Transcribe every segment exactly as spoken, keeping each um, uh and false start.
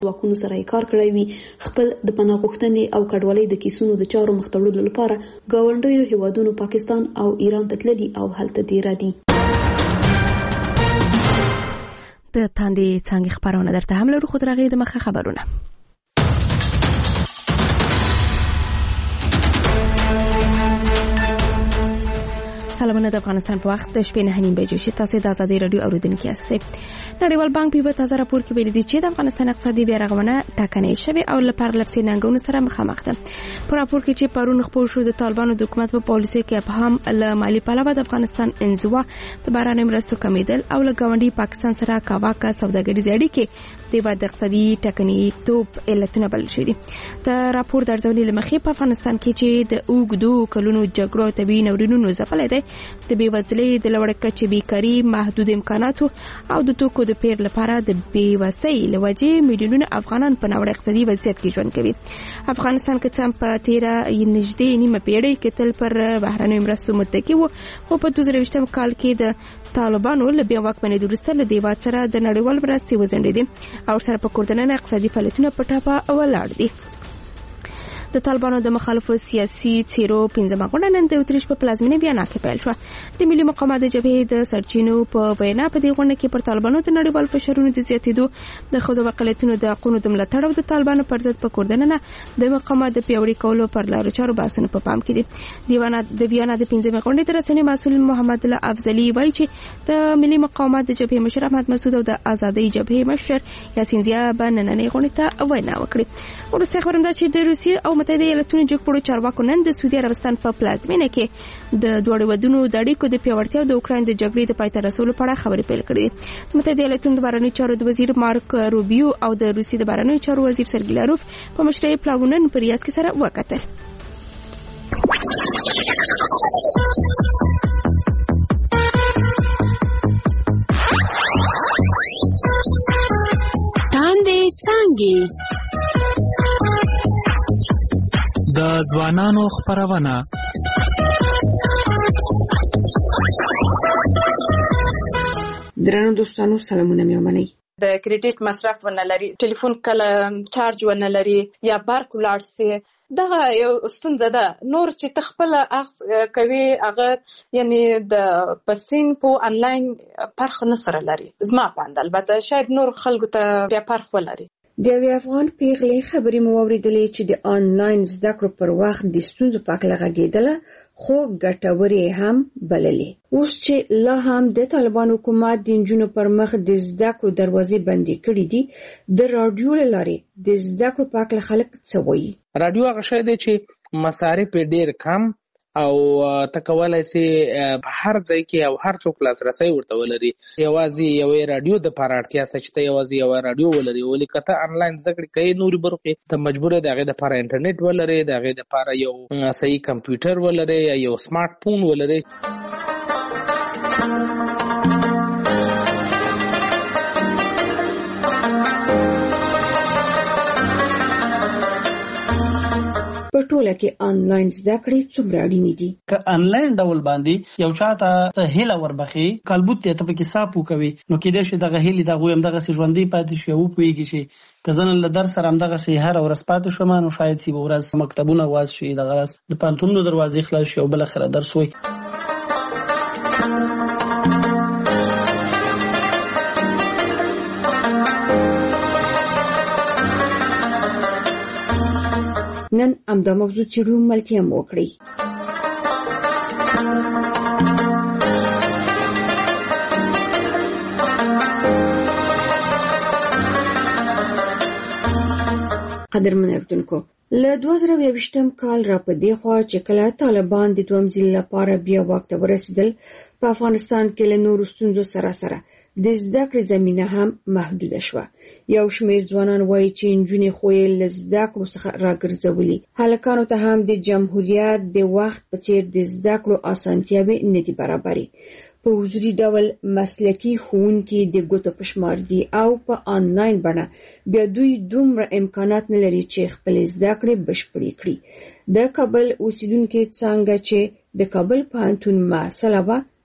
واکونو سره یې کار کړی وي خپل د پناه غوښتنې او کډوالۍ د کیسونو د چارو مخ ته وړلو لپاره ګاونډیو هیوادونو پاکستان او ایران ته تللي او هلته دې راځي. د تاندې څنګه خبرونه درته هم لرو، خو درغې د مخه خبرونه. سلامونه د افغانستان په وخت د شپې نه نیم بجې شي. تاسو د ازادي رادیو اوریدونکو یاست. نړیوال بانک په تازه راپور کې ویلي دی چې د افغانستان اقتصادي بیا رغونه ټاکنې شوې او لپاره لپسې ننګونو سره مخامخ ده. په راپور کې چې پرون خبر شو د طالبانو د حکومت په پالیسي کې ابهام له مالی پلوه د افغانستان انزوا د بهرنۍ مرستو کمیدل او له ګاونډي پاکستان سره کاواکه سوداګریز اړیکې د بد اقتصادي ټاکنې توپ علتونه بلل شوي دي. د راپور درځولې لمخې په افغانستان کې چې د اوګدو کلونو جګړو طبيعي ناورینونو ځپلې ده، د بیوزلۍ د لوړ کچې بیکاری، محدود امکاناتو او د توکو د پیر لپاره د بیوسۍ لوجې میلیونونه افغانان په ناوړه اقتصادي وضعیت کې ژوند کوي. افغانستان کې څم په تیره نږدې نیمه پیړۍ کې تل پر بهرنۍ مرستو متکی وو، خو په دوه زره یوولسم کال کې د طالبانو له بیا واکمنۍ وروسته له دیوات سره د نړیوال مرستې وزنډېدې او سره په کوردننه اقتصادي فعالیتونه په ټاپه ولاړ دي. د طالبانو د مخالفو سیاسي څیرو پنځمه غونډه نن د اتریش په پلازمینه ویانا کې پیل شوه. د ملي مقاومت جبهې د سرچینو په وینا په دې غونډه کې پر طالبانو د نړیوال فشارونو د زیاتېدو، د ښځو اقلیتونو د حقوقو د ملاتړ او د طالبانو پر ضد په کوردننه د مقاومت د پیاوړي کولو پر لارو چارو بحثونه په پام کې دي. دیوانه د ویانا د پنځمه غونډې د رسنۍ مسؤل محمد الله افضلي وایي چې د ملي مقاومت د جبهې مشر احمد مسعود او د آزادۍ جبهې مشر یاسین زیا به نننۍ غونډې ته وینا وکړي. ورسته خبرم ده چې د روسیې او متحده ایالاتونو جګپړو چارواکو نن د سعودي عربستان په پلازمینه کې د دوه ودونو د اړیکو د پیاوړتیا او د اوکراین د جګړې د پای ته رسولو په اړه خبرې پیل کړې. متحده ایالاتونو د بهرنیو چارو د وزیر مارک روبیو او د روسیې د بهرنیو چارو وزیر سرګی لاروف په مشرۍ پلاوونن په ریاض کې سره وکتل. تاندې څنګه د ځوانانو خبرونه. درنو دوستانو سلامونه مې ومنئ. د کریډټ مصرف ونه لري، ټلیفون کله چارج ونه لري یا بارک ولاړ سي، دغه یو ستونزه ده. نور چې تخپل اخذ کوي هغه یعنی د پسین په انلاین پرخ نه سره لري. زما پاند البته شاید نور خلکو ته بیا پرخ ولري. د یو افغان پیغلې خبرې مو اوریدلې چې د آنلاین زده کړو پر وخت د ستونزو په اړه غږېدله، خو ګټورې هم بللې. اوس چې لا هم د طالبان حکومت د نجونو پر مخ د زده کړو دروازې بندې کړې دي، د رادیو لارې د زده کړو په اړه خلک څه وایي؟ رادیو هغه شی دی چې مصارف ډېر کم او تکولای سي په هر ځای کې او هر څوک لاسرسي ورته ولري. یوازې یو رادیو د پاراتیا سچته یوازې یو رادیو ولري، ولې کته انلاین زده کړې کوي نوري برخه ته مجبور دی هغه د لپاره انټرنیټ ولري، هغه د لپاره یو صحیح کمپیوټر ولري یا یو سمارټ فون ولري. په ټوله کې آنلاین زده کړې څومره اړینې دي؟ که آنلاین ډول باندې یو چاته ته هیله وربخي کلبوت ته په کې صاحب کوي، نو کې دې شي دغه هیله دغه هم دغه سي ژوندۍ پاتې شي او پويږي شي کزن له درس سره هم دغه سي هر ورځ پاتې شوم، نو شاید سی ورځ مکتبونه واز شي، دغه د پانتونو دروازې خلاص شي او بل اخره درس وي. نن امدا موضوع چیرو ملتیا مو کړی. قدرمن اردوونکو، له دوه زره یوویشتم کال را په دی خوا چې کله طالبان د دویم ځل لپاره بیا واک ته ورسېدل، په افغانستان کې له نورو ستونزو سره سره د زده کړې زمینه هم محدوده شوه. یو شمېر ځوانان وایي چې نجونې خو یې له زده کړو څخه راګرځولي. هلکانو ته هم د جمهوریت د وخت په څېر د زده کړو اسانتیاوې نه دي برابرې. په حضوري ډول مسلکي ښوونکي د ګوتو په شمار دي او په آنلاین بڼه بیا دوی دومره امکانات نه لري چې خپل زده کړې بشپړې کړي. د کابل اوسیدونکي څنګه چې د کابل پوهنتون محصله وه،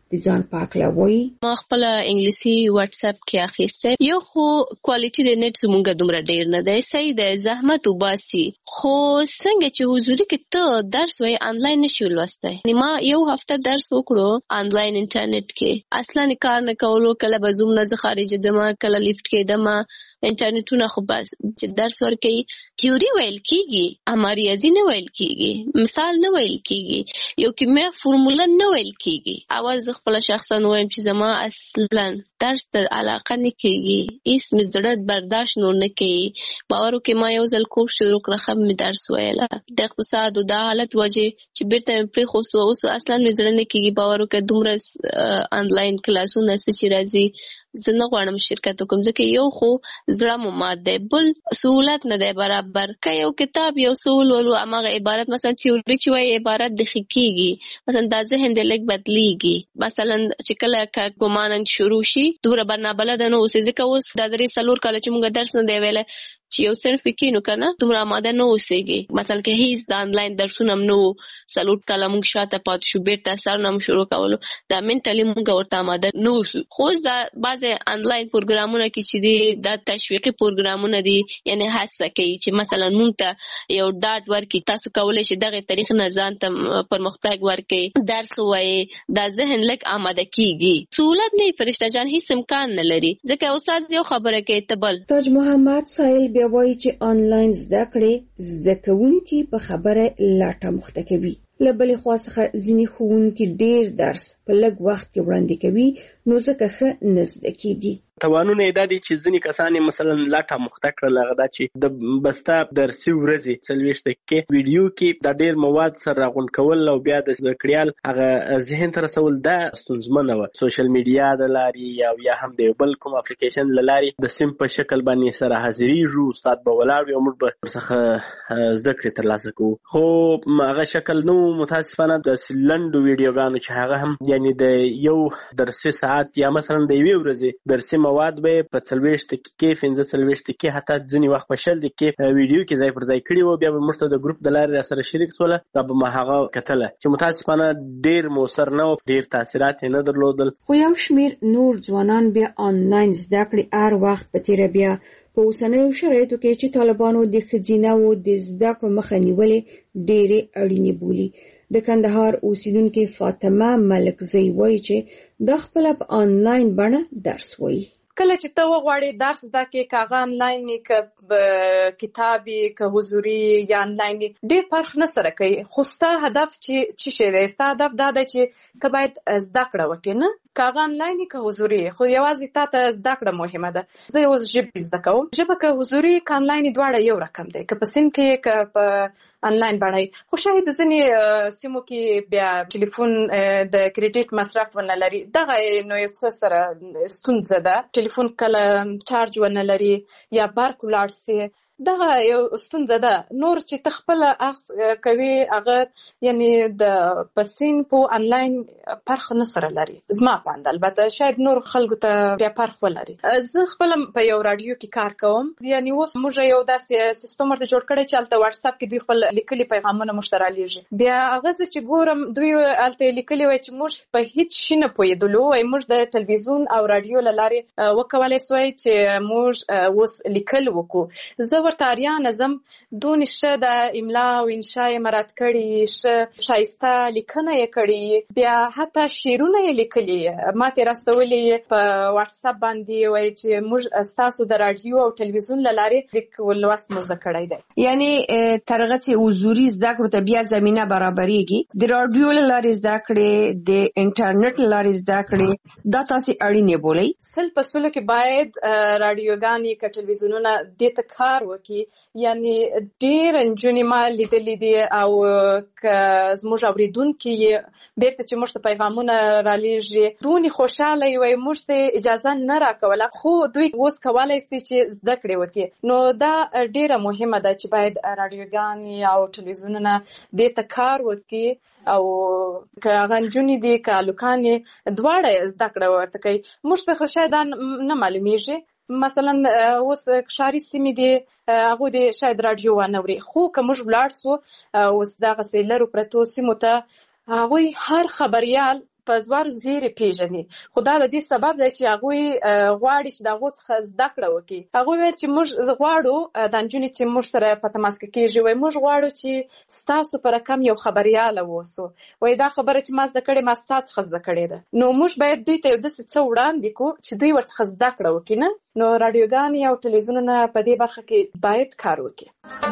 د ځان پاکله وایي ما خپل انګلیسي واتس اپ کې اخیسته یو خو کوالټي د نت زمونږ دومره ډیر نه دی صحیح د زحمت وباسي خو څنګه چې حضوري کې ته درس وای انلاین نشو لوستای ما یو هفته درس وکړو انلاین انټرنیټ کې اصلا کار نه کولو کله به زوم نه خارج دمه کله لیفت کې دمه انټرنیټونه خو بس چې درس ورکې تیوري ویل کیږي امر ریاضي نه ویل کیږي مثال نه ویل کیږي یو کې فرموله نه ویل کیږي اول خپل شخصا وایم چې زما اصلا درس ته علاقه نه کیږي هیڅ مې زړه برداشت نور نه کوي باور وکړئ ما یو ځل کورس شروع کړ خو مې درس ویله د اقتصاد او د حالت وجه چې بیرته مې پرې خوستو اوس اصلا مې زړه نه کیږي باور وکړئ دومره انلاین کلاسونه چې راځي زه نه غواړم شرکت وکم ځکه یو خو زړه مو مات دی بل سہولت نه دی برابر که یو کتاب یو سهول ولو هغه عبارت مثلا تیوري چې وایي عبارت د خکېږي مثلا دا ذهن د لږ بدلیږي مثلا چې کله ګمانن شروع شي دومره برنابلد نه اوسې ځکه اوس دا درې څلور کاله چې موږ درس نه دی ویلی چې یو صرف کینو کنه دومره آماده نه اوسېږي مثلا که هیڅ د انلاین درسونه هم نه وو څلور کاله موږ شاته پاتې شو بیرته سرونه هم شروع کولو دا منټلي موږ ورته آماده نه اوسو خو اوس دا بعضې انلاین پروګرامونه کې چې دي دا تشویقي پروګرامونه دي یعنې هڅه کوي چې مثلا موږ ته یو ډاډ ورکړي تاسو کولی شئ دغې طریق نه ځان ته پرمختګ ورکړئ درس ووایئ دا ذهن لږ آماده کېږي سهولت نه وي فرشته جان هیڅ امکان نه لري ځکه استاد یو خبره کوي ته بل تاج محمد سایل بیا وایي چې آنلاین زده کړې زده کوونکي په خبره لاټه مخته کوي له بلې خوا څخه ځینې ښوونکي ډېر درس په لږ وخت کې وړاندې کوي نو ځکه ښه نه زده کېږي توانونه یې دا دي چې ځینې کسان یې مثلا لاټه مخته کړل هغه دا چې د بسته درسي ورځې څلوېښت دقیقې ویډیو کې دا ډېر مواد سره راغونډ کول او بیا د زده کړیال هغه ذهن ته رسول دا ستونزمنه وه سوشل میډیا د لارې او یا هم د یو بل کوم اپلیکیشن له لارې د سیم په شکل باندې سره حاضرېږو استاد به ولاړ وي او موږ به ورڅخه زده کړې ترلاسه کوو خو هغه شکل نه و متاسفانه داسې لنډو ویډیوګانو چې هغه هم یعنې د یو درسي ساعت یا مثلا د یوې ورځې درسي مواد به په څلوېښت دقیقې پنځه څلوېښت دقیقې حتی ځینې وخت په شل دقیقې ویډیو کې ځای پر ځای کړي وو بیا به موږ ته د ګروپ د لارې راسره شریک سوله دا به ما هغه کتله چې متاسفانه ډېر مؤثر نه و ډېر تاثیرات یې نه درلودل خو یو شمېر نور ځوانان بیا آنلاین زده کړې هر وخت په تېره بیا په اوسنیو شرایطو کې چې طالبانو د ښځینه‌وو د زده کړو مخه نیولې ډېرې اړینې بولي د کندهار اوسیدونکې فاطمه ملکزۍ وایي چې دا خپله په آنلاین بڼه درس وایي کله چې ته وغواړې درس زده کړې که هغه انلاین که کتاب که حضوري یا انلاین ډېر فرق نه سره کوي خو ستا هدف چې څه شی دی ستا هدف دا دی چې ته باید زده کړه وکړې نه که هغه انلاین که حضوري خو یوازې تا ته زده کړه مهمه ده زه اوس ژبې زده کوم ژبه که حضوري که انلاین دواړه یو رقم دی که په سیم کې که په انلاین بڼه خو شاید ځینې سیمو کې بیا ټلیفون د کریډیټ مصرف ونه لري دغه نو یو څه سره ستونزه ده ټلیفون کله چارج ونه لري یا برق ولاړ سي دغه یو ستونزه ده نور چې ته خپله اخذ کوې هغه یعنې د په سیم په انلاین فرق نه سره لري زما په اند البته شاید نور خلکو ته بیا فرق ولري زه خپله په یو راډیو کې کار کوم یعنې اوس موږ یو داسې سیستم ورته جوړ کړی چې هلته واتس اپ کې دوی خپل لیکلي پیغامونه موږ ته رالیږي بیا هغه زه چې ګورم دوی هلته یې لیکلي وای چې موږ په هېڅ شي نه پوهېدلو وایي موږ د تلویزیون او راډیو له لارې وکولی سوی چې موږ اوس لیکل وکړو زه ورته اریانه زم دونې ښه د املا او انشا یې مراعت کړي ښه ښایسته لیکنه یې کړې بیا حتی شعرونه یې لیکلي ما ترې راستولي په واتس اپ باندې وایي چې موږ ستاسو د راډیو او ټلویزیون له لارې لیک لوست مو زده کړی دی یعنې تر هغه چې حضوري زده کړو ته بیا زمینه برابرېږي د راډیو له لارې زده کړې د انټرنیټ له لارې زده کړې دا تاسې اړینې بولئ سل په سلو کې باید راډیوګانې که ټلویزیونونه دې ته کار وکړي یعنی ډېر نجونې ما لیدلې دي او که زموږ اورېدونکي یې بیرته چې موږ ته پیغامونه رالیږي دونې خوشحاله یې وایي موږ ته اجازه نه راکوله خو دوی اوس کولی سي چې زده کړې وکړي نو دا ډېره مهمه ده چې باید راډیوګانې او ټلویزیونونه دې ته کار وکړي او که هغه نجونې دي که هلکانې دواړه زده کړه ورته کوي موږ ته خو شاید نه معلومیږي مثلا اوس ښاري سیمې دي هغوی دې شاید راډیو وانه اوري خو که موږ ولاړ سو اوس دغسې لرو پرتو سیمو ته هغوی هر خبریال په زوار زیری پیژني. خو دا د دې سبب دی چې هغوی غواړي چې د هغو څخه زده کړه وکړي. هغوی ویل چې موږ غواړو دا نجونې چې موږ سره په تماس کې کېږي وایي موږ غواړو چې ستاسو په رقم یو خبریاله واوسو. وایي دا خبره چې ما زده کړې ما ستا څخه زده کړې ده. نو موږ باید دوی ته یو داسې څه وړاندې کړو چې دوی ورڅخه زده کړه وکړي نه. نو راډیوګانې او تلویزیونونه په دې برخه کې باید کار وکړي.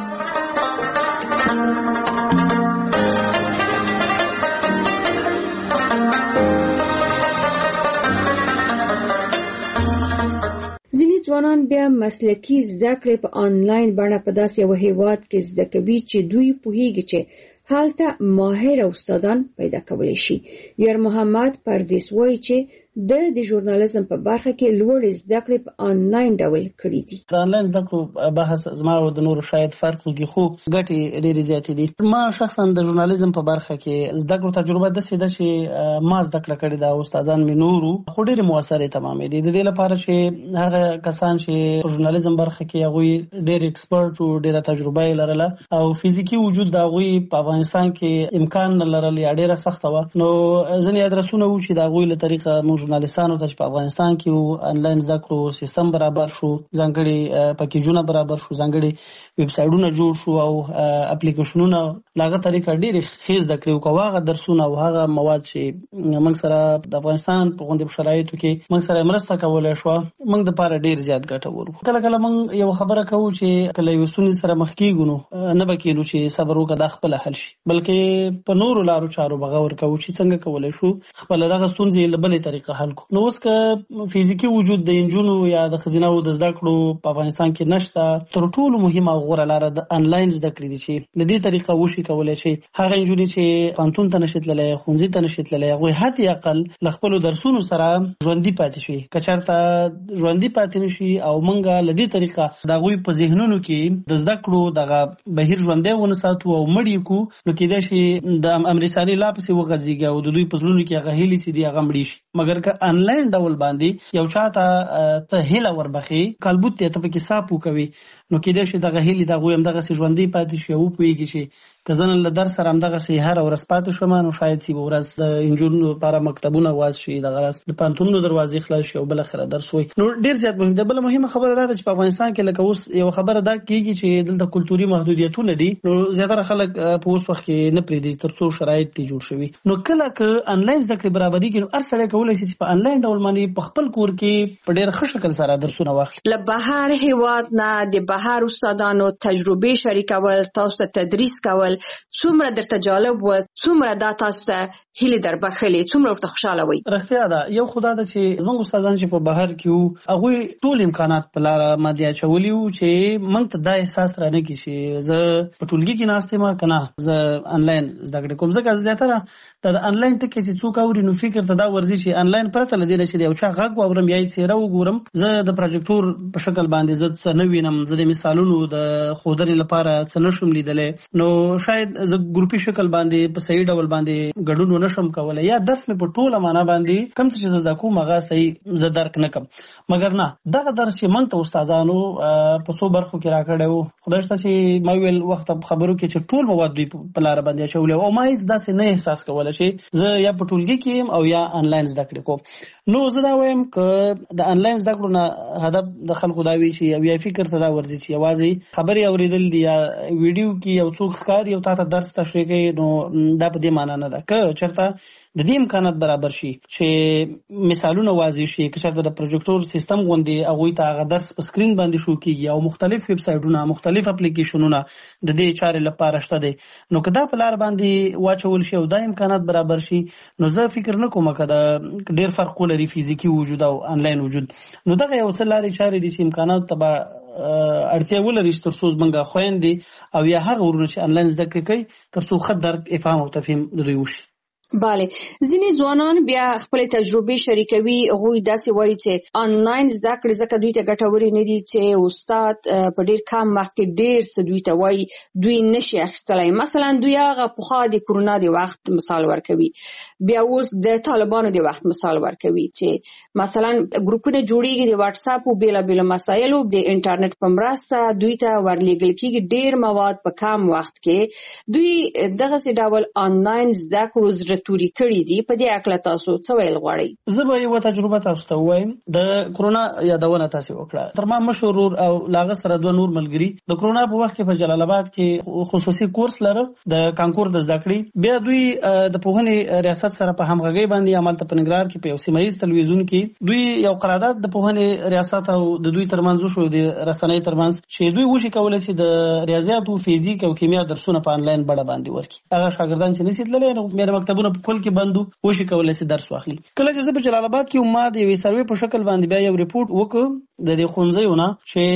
ځینې ځوانان بیا مسلکي زده کړې په آنلاین بڼه په داسې یو هیواد کې زده کوي چې دوی پوهیږي چې هلته ماهر استادان پیدا کولی شي. یار محمد پردیس وایي چې د د ژورنالیزم په برخه کې لوړ زده کړې په آنلاین ډول کړې دي. د آنلاین زده کړو بحث زما او د نورو شاید فرق وکړي خو ګټې ډېرې زیاتې دي. ما شخصا د ژورنالیزم په برخه کې زده کړو تجربه داسې ده چې ما زده کړه کړې ده، استادان مې نورو خو ډېرې مؤثرې تمامې دي. د دې لپاره چې هغه کسان چې په ژورنالیزم برخه کې هغوی ډېر ایکسپرټ او ډېره تجربه یې لرله او فزیکي وجود د هغوی په افغانستان کې امکان نه لرل یا ډېره سخته وه، نو ځینې ادرسونه وو چې د هغوی له طریقه موږ ژورنالیستانو ته چې په افغانستان کې وو آنلاین زده کړو سیستم برابر شو، ځانګړي پکیجونه برابر شو، ځانګړي ویب سایټونه جوړ شو او اپلیکیشنونه له هغه طریقه ډېرې ښې زده کړې وکړو. هغه درسونه او هغه مواد چې موږ سره د افغانستان په غوندې شرایطو کې موږ سره مرسته کولی شوه موږ دپاره ډېر زیات ګټور وو. کله کله موږ یو خبره کوو چې کله یو ستونزې سره مخ کېږو نو نه به کېدو چې صبر وکړه دا خپله حل شي، بلکې په نورو لارو چارو به غور کوو چې څنګه کولی شو خپله دغه ستونزې له بلې طریقه حل کړو. نو اوس که فزیکي وجود د انجونو یا د ښځینه‌و د زده کړو په افغانستان کې نشته، تر ټولو مهمه او غوره لاره د آنلاین زده کړې دي چې له دې طریقه وشي کولی شي هغه انجونې چې پوهنتون ته نشي تللی، ښوونځي ته نشي تللی، هغوی حتی اقل له خپلو درسونو سره ژوندي پاتې شي. که چېرته ژوندي پاتې نشي او موږ له دې طریقه د هغوی په ذهنونو کې د زده کړو دغه بهیر ژوندی ونه ساتو او مړ یې کړو، نو کېدای شي د امرسالي لا پسې وغځېږي او د دوی په زړونو کې هغه هیلې چې دي هغه مړې شي. مګر که آنلاین ډول باندې یو چا ته ته هیله وربخې کالبوت ته پکې صاف وکوي، نو کېدای شي دغه هیلې د هغوی همدغسې ژوندۍ پاتې شي او وپوهېږي چې که زه نن له درس سره همدغسې هره ورځ پاتې شوم نو شاید سی به ورځ د نجونو لپاره مکتبونه واز شي، دغه راز د پوهنتونونو دروازې خلاص شي او بالاخره درس وایي. نو ډېر زیات مهم ده. بله مهمه خبره دا ده چې په افغانستان کې لکه اوس یو خبره دا کېږي چې دلته کلتوري محدودیتونه دي، نو زیاتره خلک په اوس وخت کې نه پرېږدي تر څو شرایط ترې جوړ شوي. نو کله که آنلاین زده کړې برابرېږي نو هر سړی کولی شي چې په آنلاین ډول باندې په خپل کور کې په ډېر ښه شکل سره درسونه واخلي. له بهر هېواد نه د بهر استادانو تجربې شریکول، تاسو ته تدریس کول څومره درته جالب و؟ څومره دا تاسو ته هیلې در بخښلې؟ څومره ورته خوشحاله وئ؟ رښتیا ده. یو خو دا ده چې زموږ استادان چې په بهر کې وو هغوی ټول امکانات په لاره باندې اچولي وو چې موږ ته دا احساس رانه کړي چې زه په ټولګي کې ناست یم که نه زه آنلاین زده کړې کوم. ځکه زیاتره دا د آنلاین ټکي چې څوک اوري نو فکر ته دا ورځي چې آنلاین پرته له دې نه چې د یو چا غږ واورم یا یې څېره وګورم، زه د پروجیکټور په شکل باندې زه څه نه وینم، زه د مثالونو د ښودنې لپاره څه نشم لیدلی، نو شاید زه ګروپي شکل باندې په صحیح ډول باندې ګډون ونشم کولی یا درس مې په ټوله معنا باندې کوم څه چې زه زده کوم هغه صحیح زه درک نه کړم. مګر نه، دغه درس چې موږ ته استادانو په څو برخو کې راکړی و، خدای شته چې ما ویل وخت په خبرو کې چې ټول مواد دوی په لاره باندې اچولی او ما هېڅ داسې نه احساس کولی چې زه یا په ټولګي کې یم او یا آنلاین زده کړې کوم. نو زه دا وایم که د آنلاین زده کړو نه هدف د خلکو دا وي چې یو یا فکر ته دا ورځي چې یوازې خبرې اورېدل دي یا ویډیو کې یو څوک ښکاري او تا ته درس تشریح کوي، نو دا په دې معنا نه ده. که چېرته د دې امکانات برابر شي چې مثالونه واضح شي، که چېرته د پروجیکټور سیستم غوندې هغوی ته هغه درس په سکرین باندې شو کېږي او مختلف ویب سایټونه مختلف اپلیکیشنونه د دې چارې لپاره شته دی، نو که دا په لار باندې واچول شي او دا امکانات برابر شي نو زه فکر نه کوم که د ډېر فرق ولري فزیکي وجود او آنلاین وجود. نو دغه یو څه لارې چارې دي چې امکاناتو ته به اړتیا ولري چې تر څو زموږ خویندې او یا هغه ورونه چې آنلاین زده کړې کوي تر څو ښه درک افهام او تفهیم د دوی وشي. بله، ځینې ځوانان بیا خپلې تجربې شریکوي. هغوی داسې وایي چې آنلاین زده کړې ځکه دوی ته ګټورې نه دي چې استاد په ډېر کم وخت کې ډېر څه دوی ته وایي دوی نشي اخیستلی. مثلا دوی هغه پخوا د کرونا د وخت مثال ورکوي، بیا اوس د طالبانو د وخت مثال ورکوي چې مثلا ګروپونه جوړېږي د واتساپ او بېلابېلو مسایلو د انټرنیټ په مرسته دوی ته ورلېږل کېږي ډېر مواد په کم وخت کې. دوی دغسې ډول آنلاین زده کړو زړه زړه توري کړي دي. په دې اړه تاسو څه ویل غواړئ؟ زه به یو تجربه تاسو ته وایم. د کرونا یادونه تاسو وکړه. تر ما مشهور او لاغه سره دوه نور ملګری د کرونا په وخت کې په جلال آباد کې خصوصي کورس لره د کانکور د زده کړې. بیا دوی د پوهنې ریاست سره په همغږي باندې عمل ته پنګرار کې په یو سیمایي تلویزیون کې دوی یو قرارداد د پوهنې ریاست او د دوی ترمنځ شو د رسنۍ ترمنځ چې دوی وشي کولای شي د ریاضیاتو فزیک او کیمیا درسونه په انلاین بڼه باندې ورکړي. هغه شاګردان چې نشي تللی نو مې مکتبونه په کل کې بندو وشي کولای شي درس واخلي. کله چې زه په جلال آباد کې ما د یوې سروې په شکل باندې بیا یو ریپورت وکړ د دې خونځیونه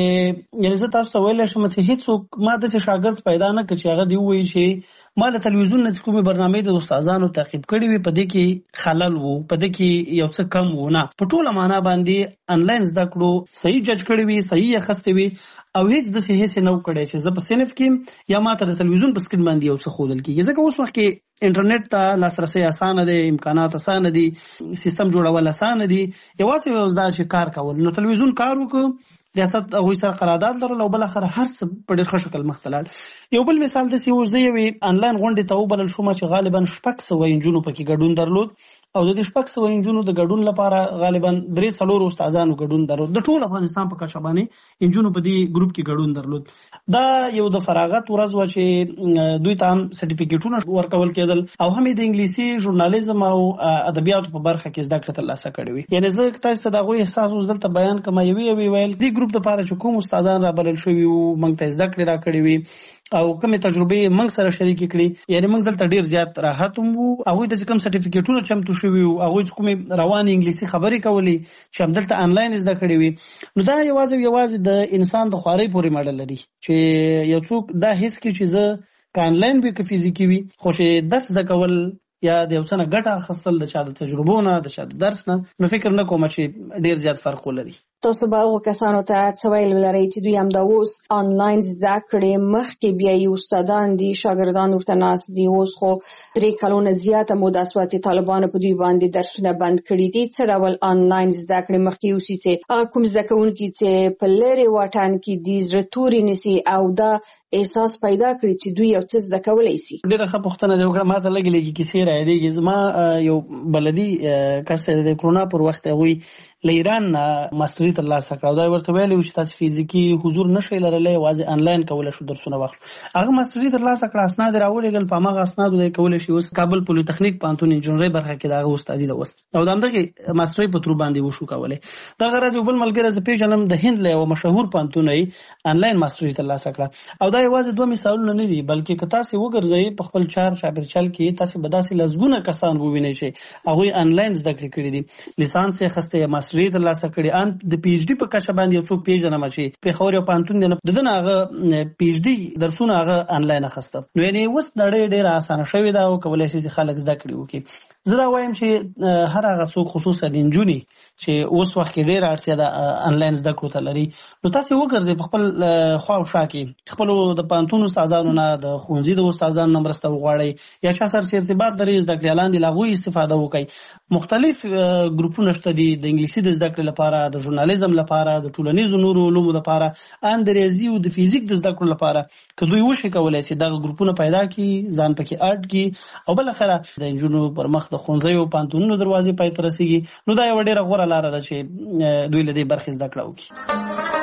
چې یعنی زه تاسو ته ویل شم چې هیڅوک ما د شاګرد پیدا نه کړ چې هغه دی وایي چې ما د تلویزیون نه کومې برنامې د استادانو تعقیب کړې وي په دې کې خلل وو، په دې کې یو څه کم وو. نه په ټوله معنا باندې انلاین زده کړو صحیح جج کړې وي، صحیح یې خسته وي او هیڅ د هیڅ نه وکړي چې زه په صنف کې یا ماته د تلویزیون په سکرین باندې یو څه خودل کیږي. ځکه اوس وخت کې انټرنیټ ته لاسرسي اسانه دي، امکانات اسانه دي، سیستم جوړول اسانه دي. یوازې یو ځدا چې کار کول نو تلویزیون کار وکړو، ریاست هغوی سره قرارداد لرل او بل اخر هر څه په ډېر ښه شکل مخ ته لاړ. یو بل مثال داسې و، زه یوې انلاین غونډې ته وبلل شوم چې غالبا شپږ سوه نجونو پکې ګډون درلود او د دې شپږ سوه نجونو د ګډون لپاره غالبا درې څلور استادانو ګډون درلود. د ټول افغانستان په کچه باندې نجونو په دې ګروپ کې ګډون درلود. دا یو د فراغت ورځ وه چې دوی ته هم سرټیفیکیټونه ورکول کېدل او هم د انګلیسي ژورنالیزم او ادبیاتو په برخه کې زده کړه ترلاسه کړې وي. یعنې زه تاسو ته د هغوی احساس اوس دلته بیان کوم. یوې یوې ویل دې ګروپ دپاره چې کوم استادان رابلل شوي وو موږ ته زده کړې راکړې وي او کومې تجربې موږ سره شریکې کړي. یعنې موږ دلته ډېر زیات راحت هم وو. هغوی د چې کوم سرټیفیکیټونه چمتو شوي وو، هغوی چې کومې روانې انګلیسي خبرې کولې چې همدلته انلاین زده کړې وي. نو دا یوازې یوازې د انسان د خوارۍ پورې مړه لري چې یو څوک دا حس کړي چې زه که انلاین وي که فزیکي وي خو چې درس زده کول یا د یو څه نه ګټه اخیستل د چا د تجربو نه د چا د درس نه نو فکر نه کوم چې ډېر زیات فرق ولري. تاسو به هغو کسانو ته څه ویل ولرئ چې دوی همدا اوس آنلاین زده کړې مخکې بیا یې استادان دي، شاګردان ورته ناست دي، اوس خو درې کلونه زیاته موده شوه چې طالبانو په دوی باندې درسونه بند کړي دي. څه ډول آنلاین زده کړې مخکې اوسي چې هغه کوم زده کوونکي چې په لرې واټن کې دي زړه توري نیسي او دا احساس پیدا کړي چې دوی یو څه زده کولی شي. ډېره ښه پوښتنه دې وکړه. ما ته لږې لږې کیسې رایادېږي. زما یو بلدي کس دی د کرونا پر وخت هغوی له ایران نه ماستري ترلاسه کړه او دا یې ورته ویلي وو چې تاسو فزیکي حضور نشئ لرلی، یوازې انلاین کولی شو درسونه واخلو. هغه ماستري ترلاسه کړه، اسناد یې راولېږل، په هماغه اسنادو دی کولی شي اوس کابل پولیتخنیک پوهنتون انجینرۍ برخه کې د هغه استادي ده اوس او د همدغې ماسترۍ په ترو باندې وشو کولی. دغه راز یو بل ملګری زه پېژنم د هند له یوه مشهور پوهنتون یې انلاین ماستري ترلاسه کړه او دا یوازې دوه مثالونه نه دي بلکې که تاسې وګرځئ په خپل چار چاپېرچل کې تاسې به داسې لسګونه کسان ووینئ چې هغوی انلاین زده کړې کړي دي، لیسانس یې اخیستی یا ماستري ترلاسه کړې. ان د پی ایچ ډي په کچه باندې یو څوک پیژنم چې پېښور یو پوهنتون دی د ده نه هغه پی ایچ ډي درسونه هغه انلاین اخیسته. نو یعنې اوس نړۍ ډېره اسانه شوې ده او کولی شي چې خلک زده کړې وکړي. زه دا وایم چې هر هغه څوک خصوصا نجونې چې اوس وخت کې ډېره اړتیا ده انلاین زده کړو ته لري نو تاسې وګرځئ په خپل خوا او شا کې خپلو د پوهنتون استادانو نه د ښوونځي د استادانو نه مرسته وغواړئ یا چا سره چې ارتباط لري زده کړې لاندې له هغوی استفاده وکړئ. مختلف ګروپونه شته دي د انګلیسي د زده کړې لپاره، د ژورنالیزم لپاره، د ټولنیزو نورو علومو لپاره، ان د ریاضي او د فزیک د زده کړو لپاره که دوی وشي کولی چې دغه ګروپونه پیدا کړي، ځان پکې اډ کړي او بالاخره د نجونو پر مخ د ښوونځیو پوهنتونونو دروازې پای ته رسېږي. نو دا یوه ډېره غوره لاره ده چې دوی له دې برخې زده کړه وکړي.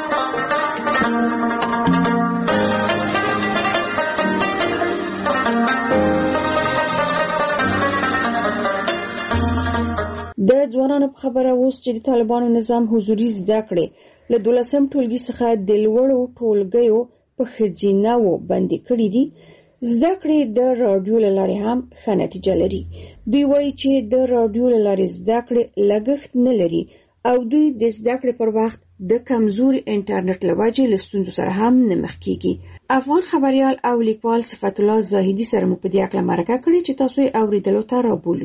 د ځوانانو په خبره اوس چې د طالبانو نظام حضوري زده کړې له دولسم ټولګي څخه د لوړو ټولګیو په ښځینه‌وو بندي کړي دي. زده کړې د راډیو له لارې هم ښه نتیجه لري. دوی وایي چې د راډیو له لارې زده کړې لګښت نه لري او دوی د زده کړې پر وخت د کمزوري انټرنیټ له وجې له ستونزو سره هم نه مخ کیږي. افغان خبریال او لیکوال صفت الله زاهدي سره مو په دې اړه مرکه کړې چې تاسو یې اورېدلو ته رابولو.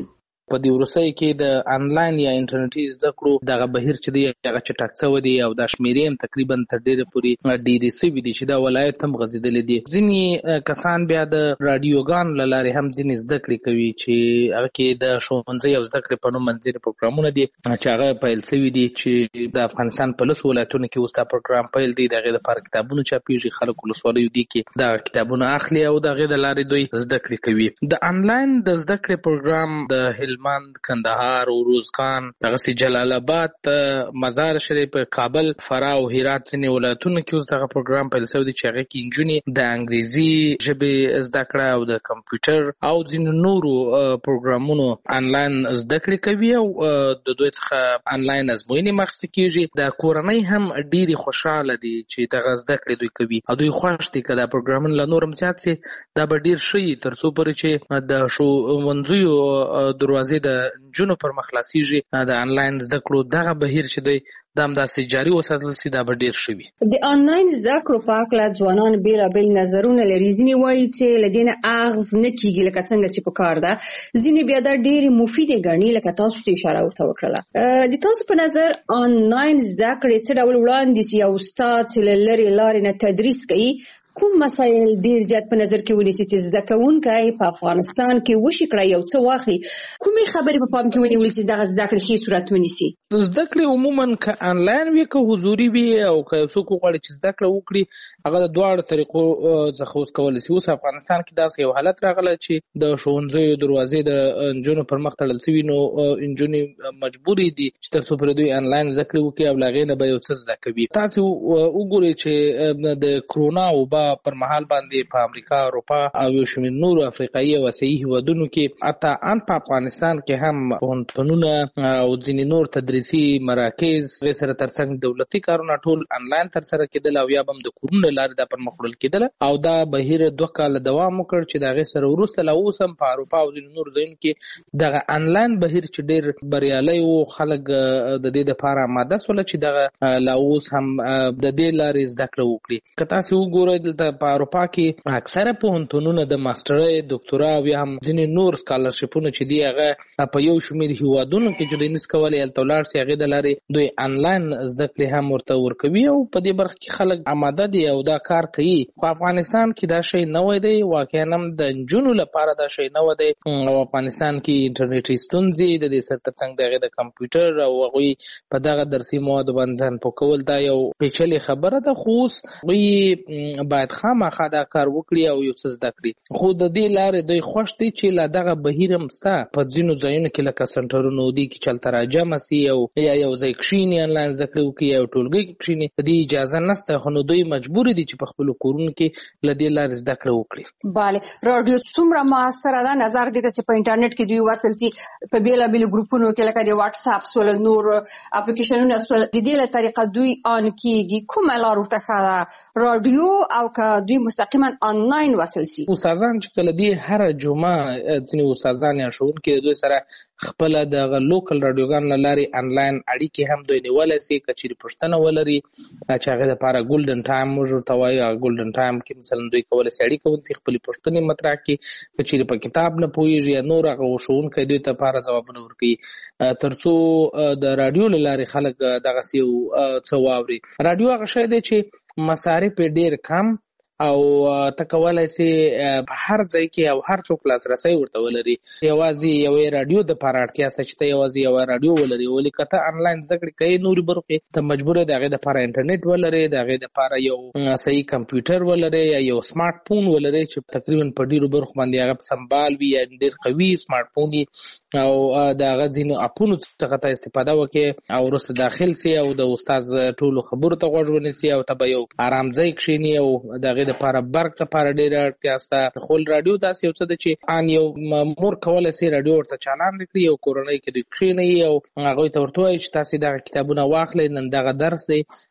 په دې وروستۍ کې د انلاین یا انټرنیټي زده کړو دغه بهیر چې دی هغه چټک شوی دی او د شمیرې هم تقریبا تر ډیره پورې ډیرې سوي دي چې دا ولایت هم غځېدلې دي. ځینې کسان بیا د راډیوګانو له لارې هم ځینې زده کړې کوي چې هغه کې د ښوونځي او زده کړې په نوم منځني پروګرامونه دي چې هغه پیل شوي دي چې د افغانستان په لسو ولایتونو کې اوس دا پروګرام پیل دی. د هغې دپاره کتابونه چاپېږي، خلک ولسوالیو دي کې دغه کتابونه اخلي او د هغې د لارې دوی زده کړې کوي. د انلاین د زده کړې پروګرام د هلمند، کندهار، روزګان، دغسې جلال آباد، مزار شریف، کابل، فراه او هرات ځینې ولایتونو کې اوس دغه پروګرام پیل شوی دی چې هغې کې نجونې د انګریزي ژبې زده کړه او د کمپیوټر او ځینو نورو پروګرامونو انلاین زده کړې کوي او د دوی څخه انلاین ازموینې مخسته کېږي. د کورنۍ هم ډېرې خوشحاله دي چې دغه زده کړې دوی کوي او دوی خوښ دي که دا پروګرامونه له نور هم زیات سي دا به ډېر ښه وي تر څو پورې چې د ښوونځیو دروازې د نجونو پر مخ خلاصېږي. د انلاین زده کړو دغه بهیر چې دی دا همداسې جاري وساتل سي دا به ډېر ښه وي. د آنلاین زده کړو په هکله ځوانان بېلابېل نظرونه لري. ځینې وایي چې له دې نه اغېز نه کېږي لکه څنګه چې پکار ده، ځینې بیا دا ډېرې مفیدې ګڼي لکه تاسو ته اشاره ورته وکړله. د تاسو په نظر آنلاین زده کړې څه ډول وړاندې سي او استاد چې له لرې لارې نه تدریس کوي کوم مسایل ډیر زیات په نظر کې ونیسي چې زده کوونکی په افغانستان کې وشي کړی یو څه واخلي؟ کومې خبرې په پام کې ونیول سي دغه زده کړې ښې صورت ونیسي؟ زده کړې عموما که انلاین وي که حضوري وي او که یو څوک وغواړي چې زده کړه وکړي هغه د دواړو طریقو څخه اوس کولی سي. اوس افغانستان کې داسې یو حالت راغلی چې د ښوونځیو دروازې د نجونو پر مخ تړل سوي، نو نجونې مجبورې دي چې تر څو پورې دوی انلاین زده کړې وکړي او له هغې نه به یو څه زده کوي. تاسې وګورئ چې د کرونا وبا پر مهال باندې په امریکا، اروپا او یو شمېر نورو افریقایي او اسیایي هیوادونو کې حتی ان په افغانستان کې هم پوهنتونونه او ځینې نور تدریسي مراکز هغې سره ترڅنګ دولتي کارونه ټول انلاین ترسره کېدل او یا به هم د کورونو له لارې دا پرمخ وړل کېدله او دا بهیر دوه کاله دوام وکړ چې د هغې سره وروسته لا اوس هم په اروپا او ځینې نورو ځایونو کې دغه انلاین بهیر چې ډېر بریالی و، خلک د دې دپاره آماده سوله چې دغه لا اوس هم د دې لارې زده کړه وکړي. که تاسې وګورئ دلته په اروپا کې اکثره پوهنتونونه د ماسټرۍ، دوکتورا او یا هم ځینې نور سکالرشپونه چې دي هغه په یو شمېر هیوادونو کې چې دوی نس کولی هلته ولاړ سي هغې د لارې دوی انلاین زده کړې هم ورته ورکوي او په دې برخه کې خلک آماده دي او دا کار کوي. خو افغانستان کې دا شی نوی دی، واقعا هم د نجونو لپاره دا شی نوی دی او افغانستان کې انټرنیټي ستونزې د دې سره ترڅنګ د هغې د کمپیوټر او هغوی په دغه درسي موادو باندې ځان پوه کول دا یو پیچلې خبره ده. خو اوس هغوی باید خامخا دا کار وکړي او یو څه زده کړي. خو د دې لارې دوی خوښ دي چې لا دغه بهیر هم شته په ځینو ځایونو کې لکه سنټرونو دي کې چې هلته راجمع سي او یا یو ځای کښېني انلاین زده کړې وکړي یا یو ټولګي کې کښېني. د دې اجازه نشته خو نو دوی مجبور دي چې په خپلو کورونو کې له دې لارې زده کړه وکړي. بله، راډیو څومره موثره ده؟ نظر دې ته چې په انټرنیټ کې دوی وصل سي په بېلابېلو ګروپونو کې لکه د واټساپ سول، نور اپلیکیشنونه سول، د دې له طریقه دوی آن کېږي. کومه لار ورته ښه ده، راډیو او که دوی مستقیما آنلاین وصل سي؟ استادان چې کله دی هر جمعه ځینې استادان یا ښوونکي دوی سره خپله دغه لوکل راډیوګانو له لارې انلاین اړیکې هم دوی نیولی سي که چیرې پوښتنه ولري چې هغې دپاره ګولډن ټایم موږ ورته وایو. هغه ګولډن ټایم کې مثلا دوی کولی سي اړیکه ونیسي، خپلې پوښتنې مطرح کړي، که چیرې په کتاب نه پوهېږي یا نور هغه ښوونکی دوی ته لپاره ځوابونه ورکوي تر څو د راډیو له لارې خلک دغسې یو څه واوري. راډیو هغه شی دی چې مصارف یې ډېر کم او ته کولی سي په هر ځای کې او هر څوک لاسرسی ورته ولري. یوازې یوې راډیو دپاره اړتیا شته چې ته یوازې یوه راډیو ولري، ولې که ته انلاین زده کړې کوې نورې برخو کې ته مجبور یې د هغې دپاره انټرنیټ ولرې، د هغې دپاره یو صحیح کمپیوټر ولرې یا یو سمارټ فون ولرې چې تقریبا په ډېرو برخو باندې هغه سمبال وي یا ډېر قوي سمارټ فون وي او د هغه ځینو اپونو څخه ته استفاده وکړې او وروسته داخل سي او د استاد ټولو خبرو ته غوږ ونیسي او ته به یو ارام ځای کښېني او د هغې دپاره برق دپاره ډېره اړتیا شته. خو راډیو داسې یو څه ده چې ان یو مور کولی سي راډیو ورته چالان کړي، یو کورنۍ کې دوی کښېنوي او هغوی ته ورته وایي چې تاسې دغه کتابونه واخلئ، نن دغه درس دی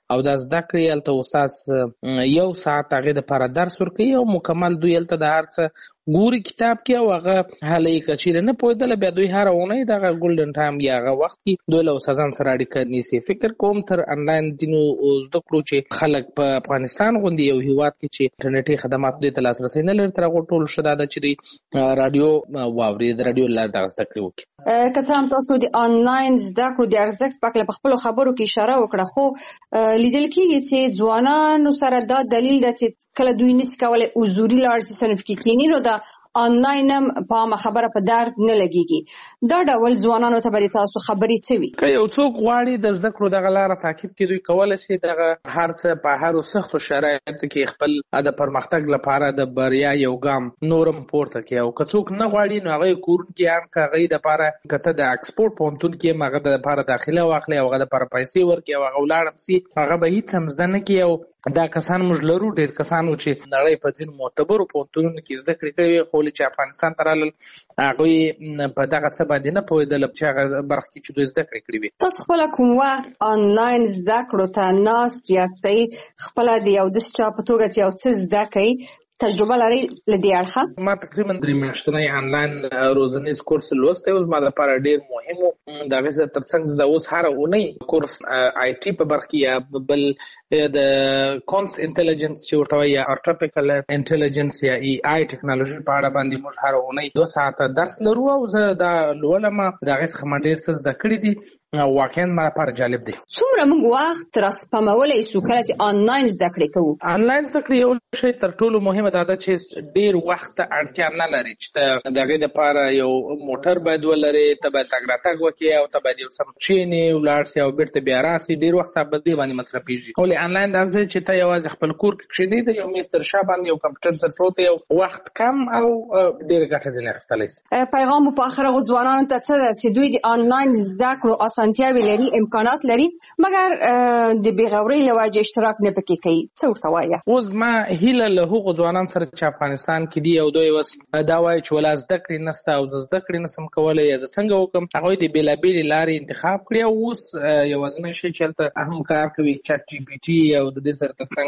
او دا زده کړې هلته استاد یو ساعت هغې دپاره درس ورکوي او مکمل دوی هلته د هر څه ګوري کتاب کې او هغه هلی که چیرې نه پوهېدله بیا دوی هره اونۍ دغه ګولډن ټایم یا هغه وخت کې دوی له استادانو سره اړیکه نیسي. فکر کوم تر انلاین ځینو زده کړو چې خلک په افغانستان غوندې یو هېواد کې چې انټرنیټي خدماتو دې ته لاسرسی نه لري تر هغو ټولو ښه دا ده چې دوی راډیو واوري د راډیو له لارې دغه زده کړې وکړي. که څه هم تاسو د آنلاین زده کړو د ارزښت په اړه په خپلو خبرو کې اشاره وکړه، خو لیدل کېږي چې ځوانانو سره دا دلیل ده چې کله دوی نشي کولی حضوري لاړ شي صنف کې کښېني نو د آنلاین هم په عامه خبره په درد نه لګېږي. دا ډول ځوانانو ته به د تاسو خبرې څه وي؟ که یو څوک غواړي د زده کړو دغه لاره تعقیب کړي دوی کولی شي دغه هر څه په هرو سختو شرایطو کې خپل د پرمختګ لپاره د بریا یو ګام نورم پورته کړي. او که څوک نه غواړي نو هغه یې کورونکي هم که هغه یې دپاره که ته د اکسپورټ پوهنتون کې هم هغه دپاره داخله واخلي او هغه دپاره پیسې ورکړي او هغه ولاړ سي هغه به هېڅ هم زده نه کړي. او دا کسان موږ لرو ډېر کسانو چې نړۍ په ځینو معتبرو پوهنتونونو کې زده کړې کړې وې خو چې افغانستان ته رالل هغوی په دغه څه باندې نه پوهېدل چې هغه برخه کې چې دوی زده کړې کړې وې. تاسو خپله کوم وخت آنلاین زده کړو ته ناست یاستئ، خپله د یو داسې چا په توګه چې یو څه زده کوئ تجربه لرئ له دې اړخه؟ ما تقریبا درې میاشتنی آنلاین روزنیز کورس لوستی و، زما دپاره ډېر مهم و. د هغې سره تر څنګ زه اوس هره اونۍ کورس آی ټي په برخه کې یا بل د کونس انټیلیجنس چې ورته وایي یا ارټیفیشل انټیلیجنس یا ای آی ټیکنالوژي په اړه باندې موږ هره اونۍ دوه ساعته درس لرو او زه دا لولم. د هغې څخه ما ډېر څه زده کړي دي، واقعا ما لپاره جالب دی. څومره موږ وخت راسپمولی شو کله چې آنلاین زده کړې کوو؟ آنلاین زده کړې یو شی تر ټولو مهمه دا ده چې ډېر وخت ته اړتیا نه لري چې ته د هغې دپاره یو موټر باید ولرې، ته باید تګ راتګ وکړې او ته باید یو څه کښېنې ولاړ سې او بېرته بیا راسې. ډېر وخت په دې باندې مصرفېږي. ولې آنلاین دا ځای چې ته یوازې خپل کور کې کښېنې د یو میز تر شا باندې یو کمپیوټر سره پروت یو وخت کم او ډېره ګټه ځینې اخیستلی شي. پیغام مو په اخر هغو ځوانانو ته څه ده چې دوی د آنلاین زده کړو اسانتیاوې لري، امکانات لري، مګر د بېغورۍ له وجې اشتراک نه پکې کوي، څه ورته وایه؟ اوس ما هیله له هغو ځوانانو سره چې افغانستان کې دي او دوی اوس دا وایي چې ولا زده کړې نشته او زه زده کړې نشم کولی یا زه څنګه وکړم، هغوی د بېلابېلې لارې انتخاب کړي او اوس یوازینی شی چې هلته هم کار کوي چټ جي پي ټي او د دې سره تر څنګ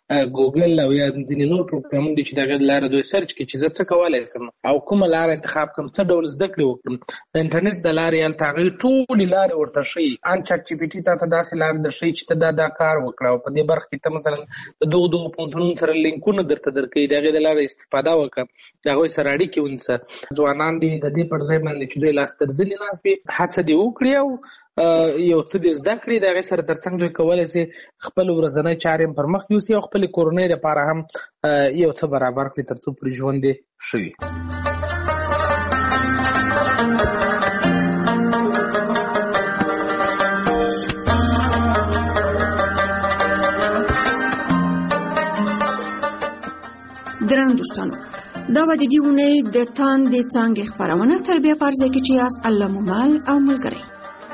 ګوګل او یا ځینې نور پروګرامونه دي چې د هغې له لارې دوی سرچ کړي چې زه څه کولی شم او کومه لاره انتخاب کړم، څه ډول زده کړې وکړم. د انټرنیټ د لارې هلته هغوی ټولې لارې ورته ښیي. ان چټ جي پي ټي ته ته داسې لارې درښیي چې ته دا دا کار وکړه او په دې برخه کې ته مثلا د دغو دغو پوهنتونونو سره لینکونه درته درکوي، د هغې د لارې استفاده وکړه، د هغوی سره اړیکې ونیسه. ځوانان دي د دې پر ځای باندې چې دوی لاس تر زنې ناست وي هڅه دې وکړي او یو څه دې زده کړي، د هغې سره تر څنګ دوی کولی شي خپل ورځنی چارې هم پر مخ یوسي او خپلې کورنۍ لپاره هم یو څه برابر کړي تر څو پرې ژوند یې ښه وي. درنو دوستانو، دا به د دې اونۍ د تاندې څانګې خپرونه تر بیا په هر ځای کې چې یاست الله مو مل او ملګری.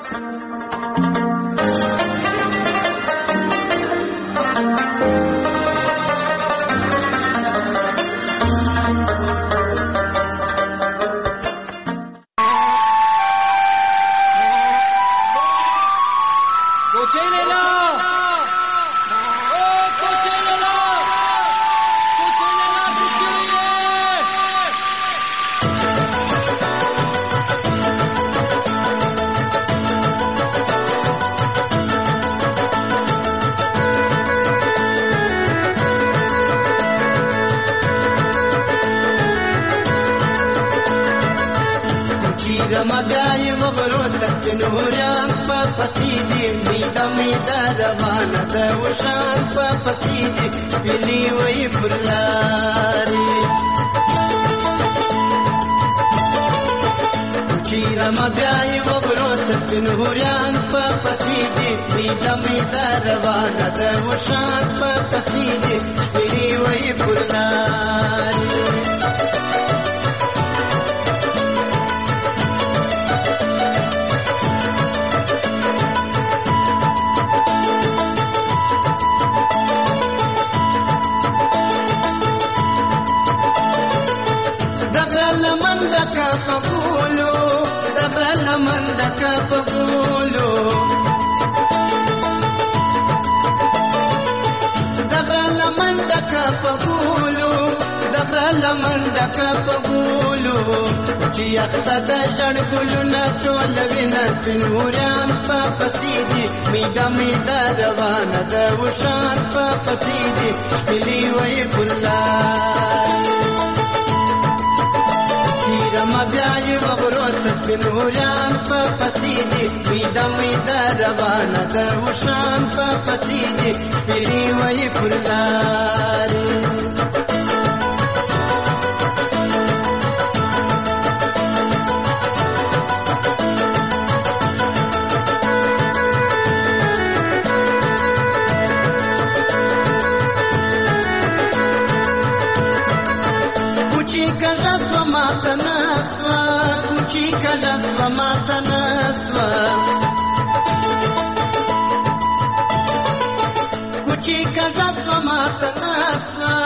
نوران په پسیدي میدا میدا روانه ده وشان په پسیدي بلی وی پرلاري چیرې ما بیاي وګورو ته نوران په پسیدي میدا میدا روانه ده وشان په پسیدي بلی وی پرلاري Pagulu, dabala manda ka pagulu. ډکه په بولو د غره لمن ډکه په بولو چې یخته د ژړ ګلونه ټول وینه سپینوریان په پسې دي میډه میډه روانه د وشان په پسې دي شپېلې وایي پر لار تیرمه بیا یې وغرو ته سپینوریان په پسې دي میډه میډه روانه د وشان په پسې دي شپېلې وایي پر لار Chica la mata naswa Kuchika la mata naswa